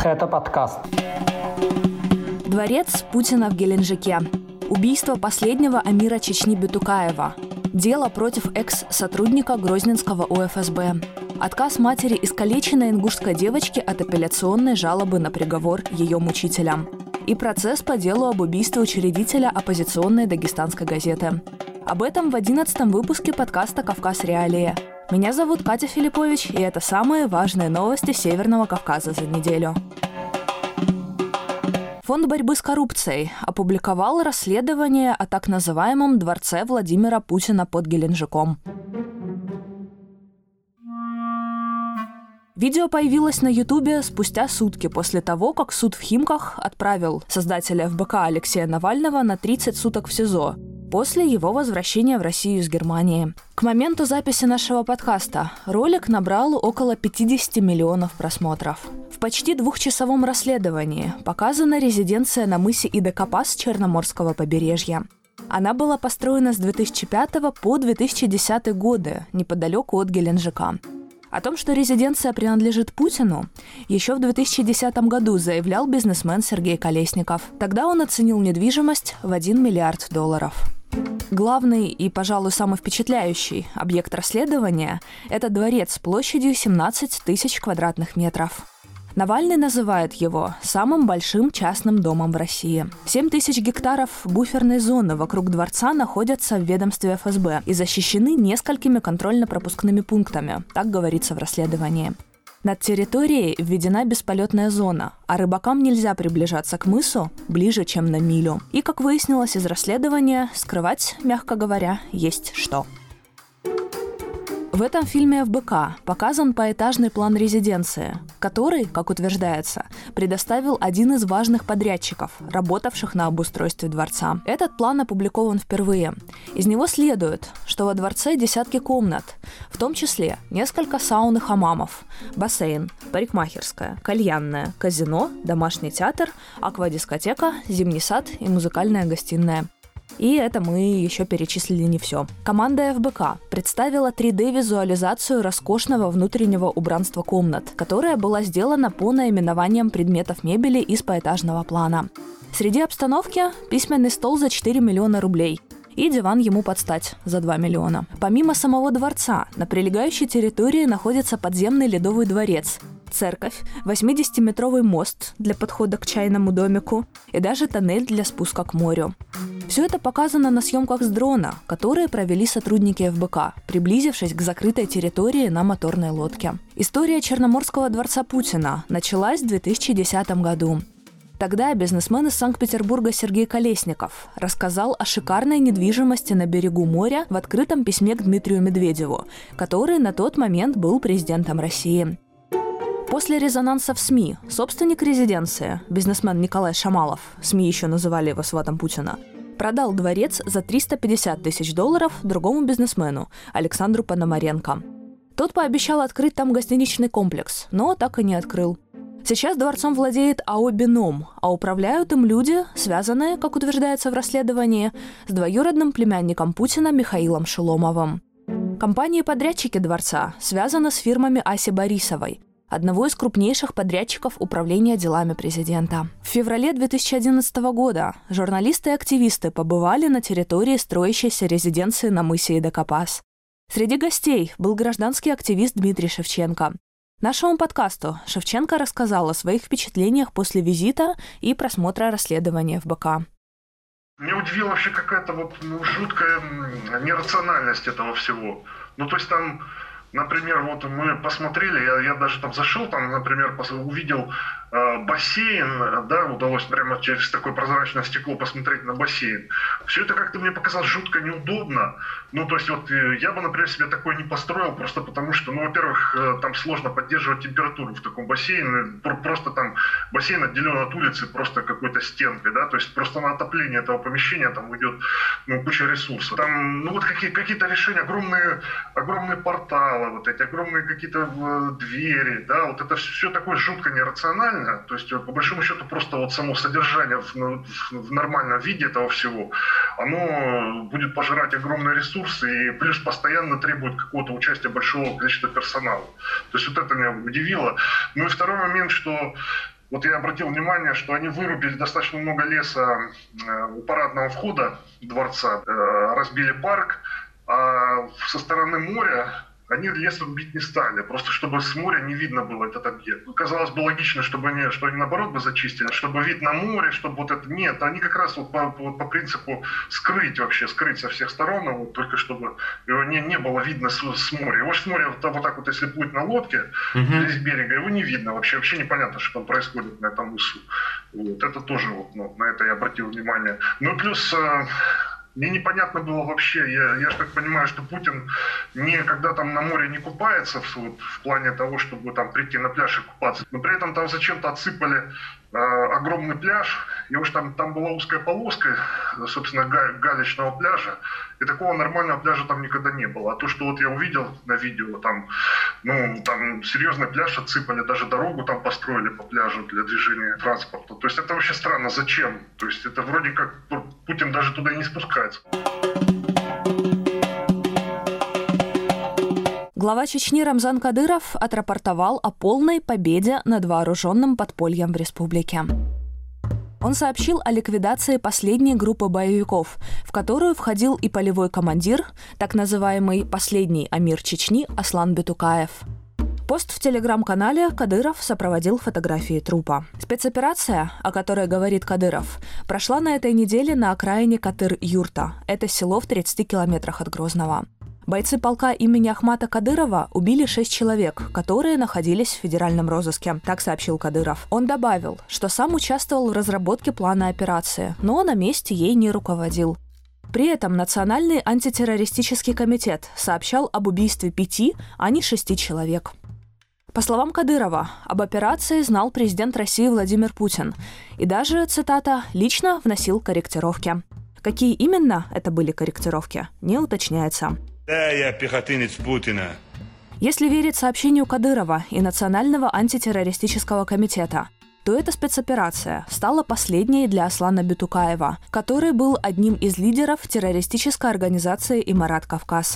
Это подкаст. Дворец Путина в Геленджике. Убийство последнего эмира Чечни Бетукаева. Дело против экс-сотрудника Грозненского УФСБ. Отказ матери искалеченной ингушской девочки от апелляционной жалобы на приговор ее мучителям. И процесс по делу об убийстве учредителя оппозиционной дагестанской газеты. Об этом в 11-м выпуске подкаста «Кавказ. Реалии». Меня зовут Катя Филиппович, и это самые важные новости Северного Кавказа за неделю. Фонд борьбы с коррупцией опубликовал расследование о так называемом дворце Владимира Путина под Геленджиком. Видео появилось на Ютубе спустя сутки после того, как суд в Химках отправил создателя ФБК Алексея Навального на 30 суток в СИЗО после его возвращения в Россию из Германии. К моменту записи нашего подкаста ролик набрал около 50 миллионов просмотров. В почти двухчасовом расследовании показана резиденция на мысе Идакапас Черноморского побережья. Она была построена с 2005 по 2010 годы, неподалеку от Геленджика. О том, что резиденция принадлежит Путину, еще в 2010 году заявлял бизнесмен Сергей Колесников. Тогда он оценил недвижимость в $1 миллиард. Главный и, пожалуй, самый впечатляющий объект расследования – это дворец площадью 17 тысяч квадратных метров. Навальный называет его самым большим частным домом в России. 7 тысяч гектаров буферной зоны вокруг дворца находятся в ведомстве ФСБ и защищены несколькими контрольно-пропускными пунктами, так говорится в расследовании. Над территорией введена бесполетная зона, а рыбакам нельзя приближаться к мысу ближе, чем на милю. И, как выяснилось из расследования, скрывать, мягко говоря, есть что. В этом фильме ФБК показан поэтажный план резиденции, который, как утверждается, предоставил один из важных подрядчиков, работавших на обустройстве дворца. Этот план опубликован впервые. Из него следует, что во дворце десятки комнат, в том числе несколько саун и хамамов, бассейн, парикмахерская, кальянная, казино, домашний театр, аквадискотека, зимний сад и музыкальная гостиная. И это мы еще перечислили не все. Команда ФБК представила 3D-визуализацию роскошного внутреннего убранства комнат, которая была сделана по наименованиям предметов мебели из поэтажного плана. Среди обстановки письменный стол за 4 миллиона рублей и диван ему под стать за 2 миллиона. Помимо самого дворца, на прилегающей территории находится подземный ледовый дворец, церковь, 80-метровый мост для подхода к чайному домику и даже тоннель для спуска к морю. Все это показано на съемках с дрона, которые провели сотрудники ФБК, приблизившись к закрытой территории на моторной лодке. История Черноморского дворца Путина началась в 2010 году. Тогда бизнесмен из Санкт-Петербурга Сергей Колесников рассказал о шикарной недвижимости на берегу моря в открытом письме к Дмитрию Медведеву, который на тот момент был президентом России. После резонанса в СМИ собственник резиденции, бизнесмен Николай Шамалов, СМИ еще называли его сватом Путина, продал дворец за $350 тысяч другому бизнесмену, Александру Пономаренко. Тот пообещал открыть там гостиничный комплекс, но так и не открыл. Сейчас дворцом владеет АО «Бином», а управляют им люди, связанные, как утверждается в расследовании, с двоюродным племянником Путина Михаилом Шеломовым. Компании-подрядчики дворца связаны с фирмами Аси Борисовой, одного из крупнейших подрядчиков управления делами президента. В феврале 2011 года журналисты и активисты побывали на территории строящейся резиденции на мысе Идакапас. Среди гостей был гражданский активист Дмитрий Шевченко. Нашему подкасту Шевченко рассказал о своих впечатлениях после визита и просмотра расследования ФБК. Меня удивила вообще какая-то жуткая нерациональность этого всего. То есть там, например, мы посмотрели, я даже там зашел, например, увидел бассейн, да, удалось прямо через такое прозрачное стекло посмотреть на бассейн. Все это как-то мне показалось жутко неудобно. То есть я бы, например, себе такое не построил, просто потому что, во-первых, там сложно поддерживать температуру в таком бассейне, просто там бассейн отделен от улицы просто какой-то стенкой, да, то есть просто на отопление этого помещения там уйдет куча ресурсов. Там, какие-то решения, огромные порталы, эти огромные какие-то двери, да, это все такое жутко нерационально. То есть, по большому счету, просто само содержание в нормальном виде этого всего, оно будет пожирать огромные ресурсы и плюс постоянно требует какого-то участия большого количества персонала. То есть это меня удивило. И второй момент, что Вот я обратил внимание, что они вырубили достаточно много леса у парадного входа дворца, разбили парк, а со стороны моря они лес рубить не стали, просто чтобы с моря не видно было этот объект. Казалось бы логично, что они наоборот бы зачистили, чтобы вид на море, чтобы вот это... Нет, они как раз вот по принципу скрыть со всех сторон, вот, только чтобы его не было видно с моря. Его с моря вот так вот, если плыть на лодке с берега, его не видно вообще непонятно, что там происходит на этом мысу. Вот, это тоже вот, на это я обратил внимание. Ну плюс... Мне непонятно было вообще, я же так понимаю, что Путин никогда там на море не купается в плане того, чтобы там прийти на пляж и купаться. Но при этом там зачем-то отсыпали огромный пляж, и уж там была узкая полоска, собственно, галечного пляжа, и такого нормального пляжа там никогда не было. А то, что вот я увидел на видео, там серьезный пляж отсыпали, даже дорогу там построили по пляжу для движения транспорта. То есть это вообще странно, зачем? То есть это вроде как Путин даже туда и не спускается. Глава Чечни Рамзан Кадыров отрапортовал о полной победе над вооруженным подпольем в республике. Он сообщил о ликвидации последней группы боевиков, в которую входил и полевой командир, так называемый «последний амир Чечни» Аслан Битукаев. Пост в телеграм-канале Кадыров сопроводил фотографии трупа. Спецоперация, о которой говорит Кадыров, прошла на этой неделе на окраине Катыр-Юрта. Это село в 30 километрах от Грозного. Бойцы полка имени Ахмата Кадырова убили 6 человек, которые находились в федеральном розыске, так сообщил Кадыров. Он добавил, что сам участвовал в разработке плана операции, но на месте ей не руководил. При этом Национальный антитеррористический комитет сообщал об убийстве 5, а не 6 человек. По словам Кадырова, об операции знал президент России Владимир Путин и даже, цитата, «лично вносил корректировки». Какие именно это были корректировки, не уточняется. Да, я пехотинец Путина. Если верить сообщению Кадырова и Национального антитеррористического комитета, то эта спецоперация стала последней для Аслана Битукаева, который был одним из лидеров террористической организации «Имарат Кавказ».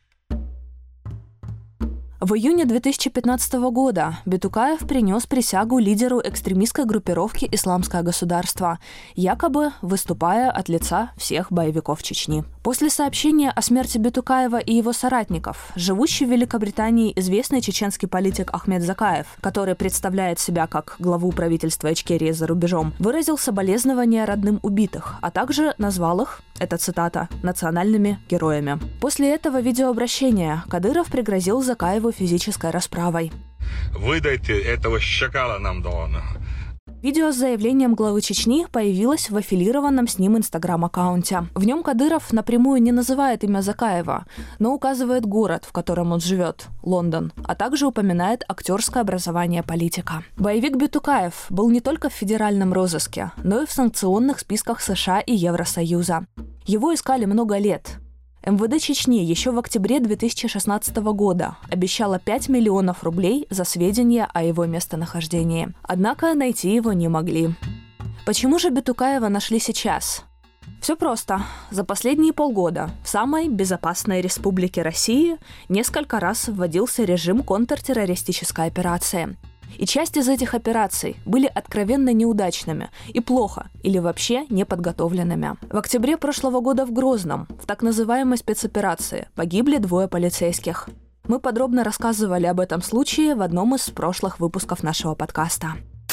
В июне 2015 года Битукаев принес присягу лидеру экстремистской группировки «Исламское государство», якобы выступая от лица всех боевиков Чечни. После сообщения о смерти Битукаева и его соратников, живущий в Великобритании известный чеченский политик Ахмед Закаев, который представляет себя как главу правительства Ичкерии за рубежом, выразил соболезнования родным убитых, а также назвал их, это цитата, национальными героями. После этого видеообращения Кадыров пригрозил Закаеву физической расправой. Выдайте этого шакала нам Дона. Видео с заявлением главы Чечни появилось в аффилированном с ним инстаграм-аккаунте. В нем Кадыров напрямую не называет имя Закаева, но указывает город, в котором он живет – Лондон, а также упоминает актерское образование политика. Боевик Битукаев был не только в федеральном розыске, но и в санкционных списках США и Евросоюза. Его искали много лет. МВД Чечни еще в октябре 2016 года обещала 5 миллионов рублей за сведения о его местонахождении. Однако найти его не могли. Почему же Битукаева нашли сейчас? Все просто. За последние полгода в самой безопасной республике России несколько раз вводился режим контртеррористической операции. И часть из этих операций были откровенно неудачными и плохо или вообще неподготовленными. В октябре прошлого года в Грозном, в так называемой спецоперации, погибли 2 полицейских. Мы подробно рассказывали об этом случае в одном из прошлых выпусков нашего подкаста.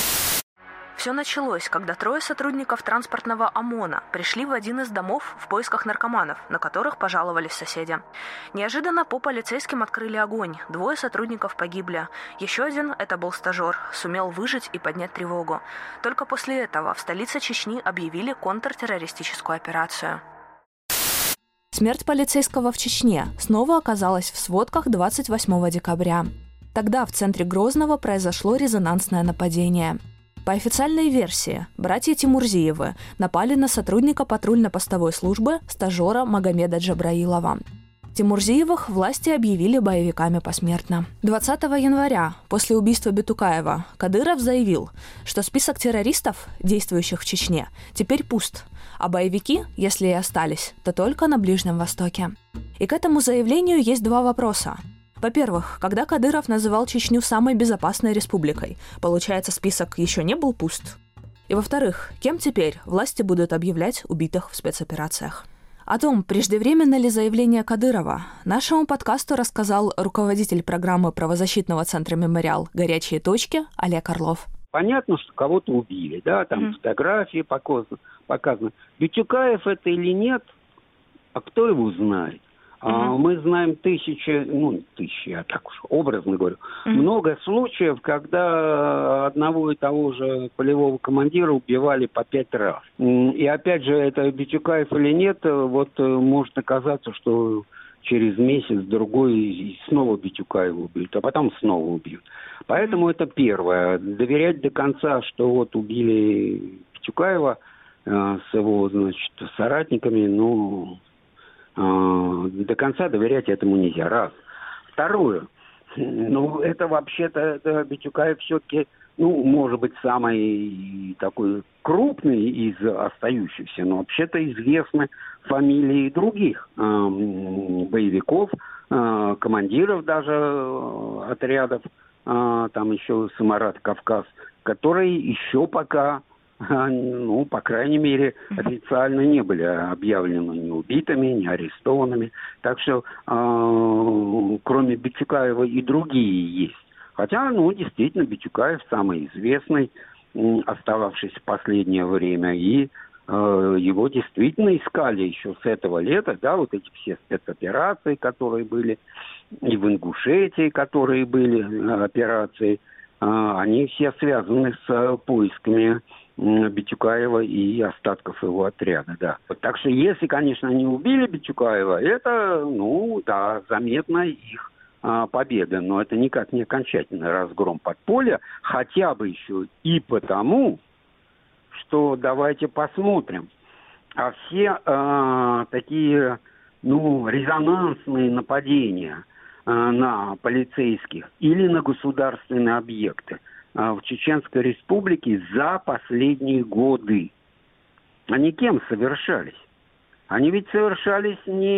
Все началось, когда 3 сотрудников транспортного ОМОНа пришли в один из домов в поисках наркоманов, на которых пожаловались соседи. Неожиданно по полицейским открыли огонь. 2 сотрудников погибли. Еще один, это был стажер, сумел выжить и поднять тревогу. Только после этого в столице Чечни объявили контртеррористическую операцию. Смерть полицейского в Чечне снова оказалась в сводках 28 декабря. Тогда в центре Грозного произошло резонансное нападение. По официальной версии, братья Тимурзиевы напали на сотрудника патрульно-постовой службы, стажера Магомеда Джабраилова. Тимурзиевых власти объявили боевиками посмертно. 20 января, после убийства Битукаева, Кадыров заявил, что список террористов, действующих в Чечне, теперь пуст, а боевики, если и остались, то только на Ближнем Востоке. И к этому заявлению есть 2 вопроса. Во-первых, когда Кадыров называл Чечню самой безопасной республикой, получается, список еще не был пуст? И во-вторых, кем теперь власти будут объявлять убитых в спецоперациях? О том, преждевременно ли заявление Кадырова, нашему подкасту рассказал руководитель программы правозащитного центра «Мемориал. Горячие точки» Олег Орлов. Понятно, что кого-то убили, да, там фотографии показаны. Битюкаев это или нет, а кто его знает? Мы знаем тысячи, я так уж образно говорю, много случаев, когда одного и того же полевого командира убивали по 5 раз. И опять же, это Битюкаев или нет, вот может оказаться, что через месяц-другой снова Битюкаева убьют, а потом снова убьют. Поэтому это первое. Доверять до конца, что вот убили Битюкаева с его, значит, соратниками, до конца доверять этому нельзя. Раз. Второе. Это вообще-то Битюкаев все-таки, может быть, самый такой крупный из остающихся, но вообще-то известны фамилии других боевиков, командиров даже отрядов, там еще Самарат, Кавказ, которые еще пока, по крайней мере, официально не были объявлены ни убитыми, ни арестованными. Так что, кроме Битюкаева, и другие есть. Хотя, действительно, Битюкаев самый известный, остававшийся в последнее время, и его действительно искали еще с этого лета, да, вот эти все спецоперации, которые были, и в Ингушетии, которые были операции, они все связаны с поисками Битюкаева и остатков его отряда, да. Так что, если, конечно, они убили Битюкаева, это, заметна их победа, но это никак не окончательный разгром подполья, хотя бы еще и потому, что давайте посмотрим, а все такие, резонансные нападения на полицейских или на государственные объекты в Чеченской Республике за последние годы, они кем совершались? Они ведь совершались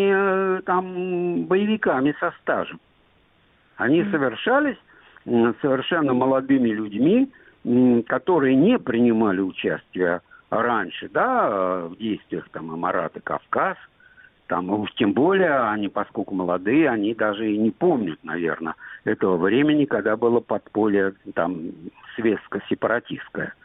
не боевиками со стажем. Они совершались совершенно молодыми людьми, которые не принимали участие раньше, в действиях Амарат и Кавказ. Уж тем более, они, поскольку молодые, они даже и не помнят, наверное, этого времени, когда было подполье светско-сепаратистское.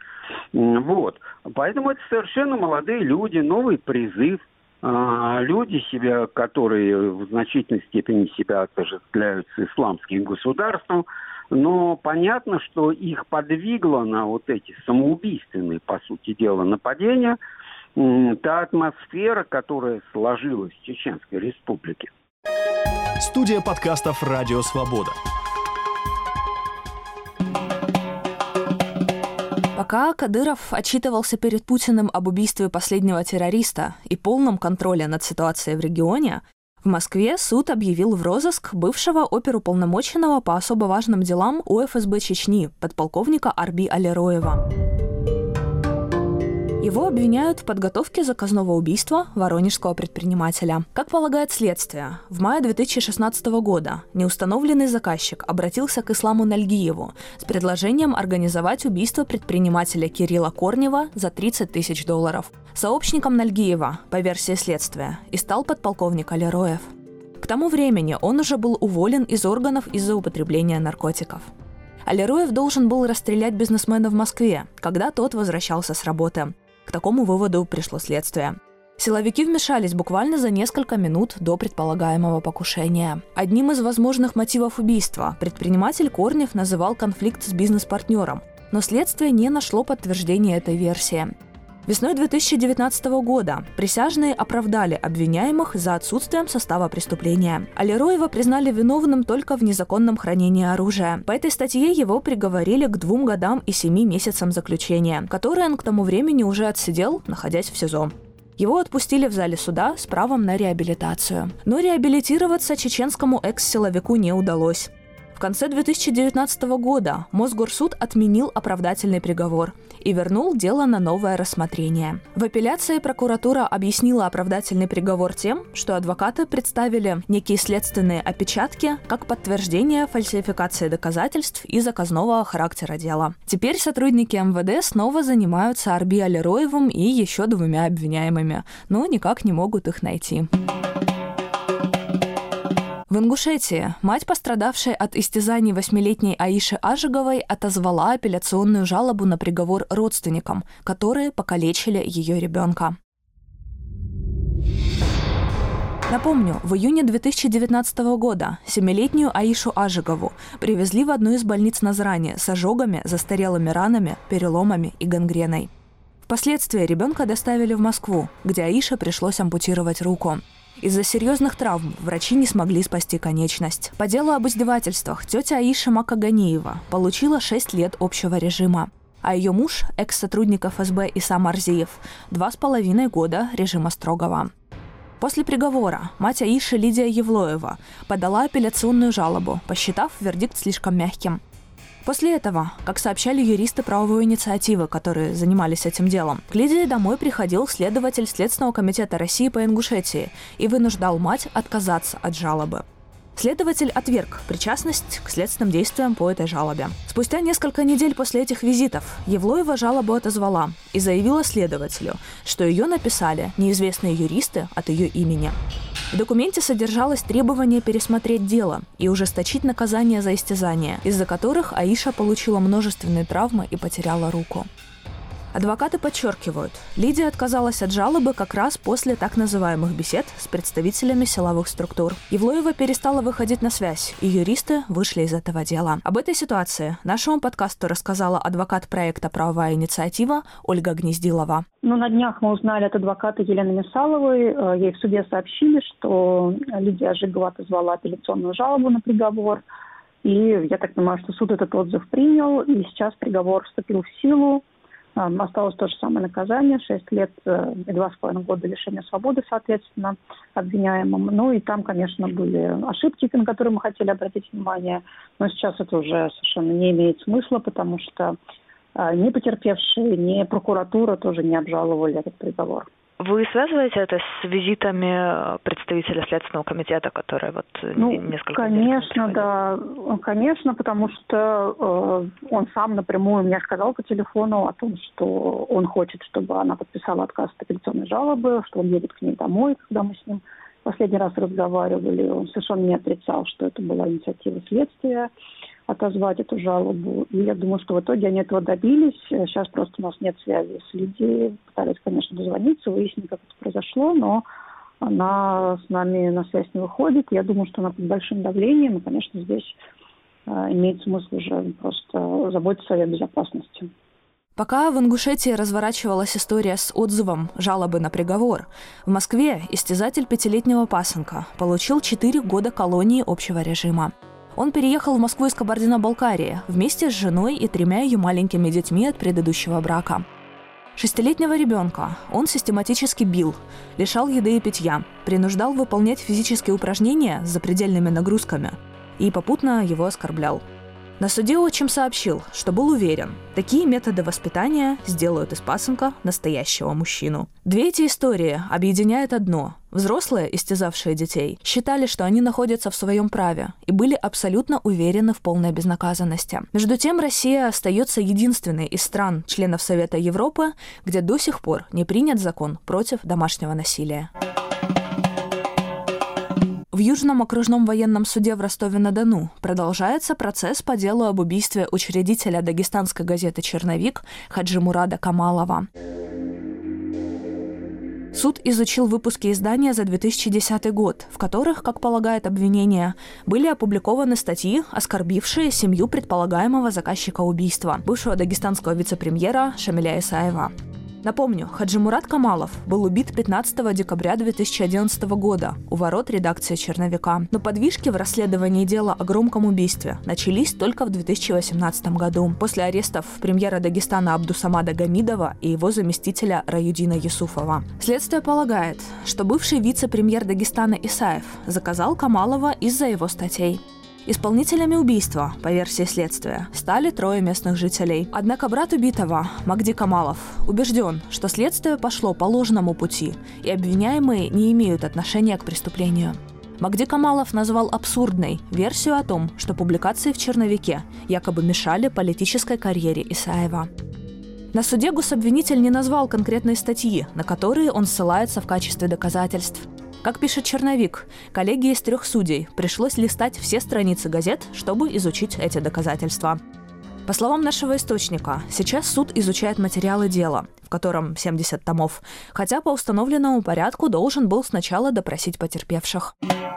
Поэтому это совершенно молодые люди, новый призыв. Люди, которые в значительной степени себя отождествляют с исламским государством, но понятно, что их подвигло на вот эти самоубийственные, по сути дела, нападения, та атмосфера, которая сложилась в Чеченской Республике. Студия подкастов «Радио Свобода». Пока Кадыров отчитывался перед Путиным об убийстве последнего террориста и полном контроле над ситуацией в регионе, в Москве суд объявил в розыск бывшего оперуполномоченного по особо важным делам УФСБ Чечни, подполковника Арби Алироева. Его обвиняют в подготовке заказного убийства воронежского предпринимателя. Как полагает следствие, в мае 2016 года неустановленный заказчик обратился к Исламу Нальгиеву с предложением организовать убийство предпринимателя Кирилла Корнева за $30 тысяч. Сообщником Нальгиева, по версии следствия, и стал подполковник Алироев. К тому времени он уже был уволен из органов из-за употребления наркотиков. Алироев должен был расстрелять бизнесмена в Москве, когда тот возвращался с работы. К такому выводу пришло следствие. Силовики вмешались буквально за несколько минут до предполагаемого покушения. Одним из возможных мотивов убийства предприниматель Корнев называл конфликт с бизнес-партнером, но следствие не нашло подтверждения этой версии. Весной 2019 года присяжные оправдали обвиняемых за отсутствием состава преступления. Алироева признали виновным только в незаконном хранении оружия. По этой статье его приговорили к 2 годам и 7 месяцам заключения, которые он к тому времени уже отсидел, находясь в СИЗО. Его отпустили в зале суда с правом на реабилитацию. Но реабилитироваться чеченскому экс-силовику не удалось. В В конце 2019 года Мосгорсуд отменил оправдательный приговор и вернул дело на новое рассмотрение. В апелляции прокуратура объяснила оправдательный приговор тем, что адвокаты представили некие следственные опечатки как подтверждение фальсификации доказательств и заказного характера дела. Теперь сотрудники МВД снова занимаются Арби Алироевым и еще 2 обвиняемыми, но никак не могут их найти. В Ингушетии мать, пострадавшей от истязаний 8-летней Аиши Ажиговой, отозвала апелляционную жалобу на приговор родственникам, которые покалечили ее ребенка. Напомню, в июне 2019 года 7-летнюю Аишу Ажигову привезли в одну из больниц Назрани с ожогами, застарелыми ранами, переломами и гангреной. Впоследствии ребенка доставили в Москву, где Аише пришлось ампутировать руку. Из-за серьезных травм врачи не смогли спасти конечность. По делу об издевательствах тетя Аиша Макаганиева получила 6 лет общего режима, а ее муж, экс-сотрудник ФСБ Исам Арзиев, 2,5 года режима строгого. После приговора мать Аиши Лидия Евлоева подала апелляционную жалобу, посчитав вердикт слишком мягким. После этого, как сообщали юристы правовой инициативы, которые занимались этим делом, к Лидии домой приходил следователь Следственного комитета России по Ингушетии и вынуждал мать отказаться от жалобы. Следователь отверг причастность к следственным действиям по этой жалобе. Спустя несколько недель после этих визитов Евлоева жалобу отозвала и заявила следователю, что ее написали неизвестные юристы от ее имени. В документе содержалось требование пересмотреть дело и ужесточить наказание за истязания, из-за которых Аиша получила множественные травмы и потеряла руку. Адвокаты подчеркивают, Лидия отказалась от жалобы как раз после так называемых бесед с представителями силовых структур. Евлоева перестала выходить на связь, и юристы вышли из этого дела. Об этой ситуации нашему подкасту рассказала адвокат проекта «Правовая инициатива» Ольга Гнездилова. На днях мы узнали от адвоката Елены Месаловой. Ей в суде сообщили, что Лидия Ажигова отозвала апелляционную жалобу на приговор. И я так понимаю, что суд этот отзыв принял, и сейчас приговор вступил в силу. Осталось то же самое наказание, 6 лет и 2,5 года лишения свободы, соответственно, обвиняемым. И там, конечно, были ошибки, на которые мы хотели обратить внимание, но сейчас это уже совершенно не имеет смысла, потому что ни потерпевшие, ни прокуратура тоже не обжаловали этот приговор. Вы связываете это с визитами представителя Следственного комитета, которые несколько недель назад конечно, да. Конечно, потому что он сам напрямую мне сказал по телефону о том, что он хочет, чтобы она подписала отказ от апелляционной жалобы, что он едет к ней домой, когда мы с ним последний раз разговаривали. Он совершенно не отрицал, что это была инициатива следствия отозвать эту жалобу. И я думаю, что в итоге они этого добились. Сейчас просто у нас нет связи с Лидией. Пытались, конечно, дозвониться, выяснить, как это произошло, но она с нами на связь не выходит. Я думаю, что она под большим давлением. И, конечно, здесь имеет смысл уже просто заботиться о ее безопасности. Пока в Ингушетии разворачивалась история с отзывом жалобы на приговор, в Москве истязатель 5-летнего пасынка получил 4 года колонии общего режима. Он переехал в Москву из Кабардино-Балкарии вместе с женой и 3 ее маленькими детьми от предыдущего брака. 6-летнего ребенка он систематически бил, лишал еды и питья, принуждал выполнять физические упражнения с запредельными нагрузками и попутно его оскорблял. На суде отчим сообщил, что был уверен, такие методы воспитания сделают из пасынка настоящего мужчину. 2 эти истории объединяет одно. Взрослые, истязавшие детей, считали, что они находятся в своем праве и были абсолютно уверены в полной безнаказанности. Между тем, Россия остается единственной из стран, членов Совета Европы, где до сих пор не принят закон против домашнего насилия. В Южном окружном военном суде в Ростове-на-Дону продолжается процесс по делу об убийстве учредителя дагестанской газеты «Черновик» Хаджимурада Камалова. Суд изучил выпуски издания за 2010 год, в которых, как полагает обвинение, были опубликованы статьи, оскорбившие семью предполагаемого заказчика убийства, бывшего дагестанского вице-премьера Шамиля Исаева. Напомню, Хаджимурад Камалов был убит 15 декабря 2011 года у ворот редакции «Черновика». Но подвижки в расследовании дела о громком убийстве начались только в 2018 году, после арестов премьера Дагестана Абдусамада Гамидова и его заместителя Раюдина Юсуфова. Следствие полагает, что бывший вице-премьер Дагестана Исаев заказал Камалова из-за его статей. Исполнителями убийства, по версии следствия, стали 3 местных жителей. Однако брат убитого, Магди Камалов, убежден, что следствие пошло по ложному пути, и обвиняемые не имеют отношения к преступлению. Магди Камалов назвал абсурдной версию о том, что публикации в черновике якобы мешали политической карьере Исаева. На суде гособвинитель не назвал конкретные статьи, на которые он ссылается в качестве доказательств. Как пишет черновик, коллегии из 3 судей пришлось листать все страницы газет, чтобы изучить эти доказательства. По словам нашего источника, сейчас суд изучает материалы дела, в котором 70 томов, хотя по установленному порядку должен был сначала допросить потерпевших.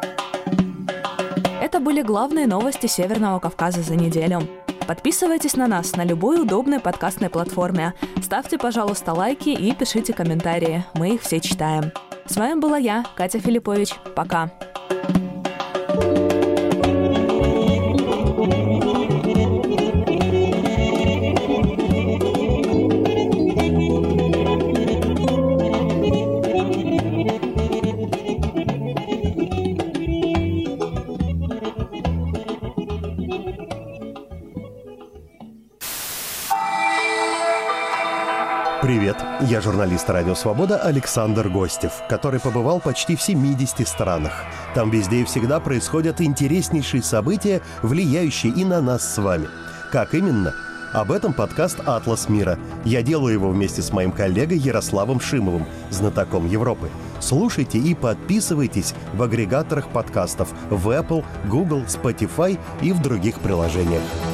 Это были главные новости Северного Кавказа за неделю. Подписывайтесь на нас на любой удобной подкастной платформе. Ставьте, пожалуйста, лайки и пишите комментарии. Мы их все читаем. С вами была я, Катя Филиппович. Пока. Привет, я журналист «Радио Свобода» Александр Гостев, который побывал почти в 70 странах. Там везде и всегда происходят интереснейшие события, влияющие и на нас с вами. Как именно? Об этом подкаст «Атлас мира». Я делаю его вместе с моим коллегой Ярославом Шимовым, знатоком Европы. Слушайте и подписывайтесь в агрегаторах подкастов в Apple, Google, Spotify и в других приложениях.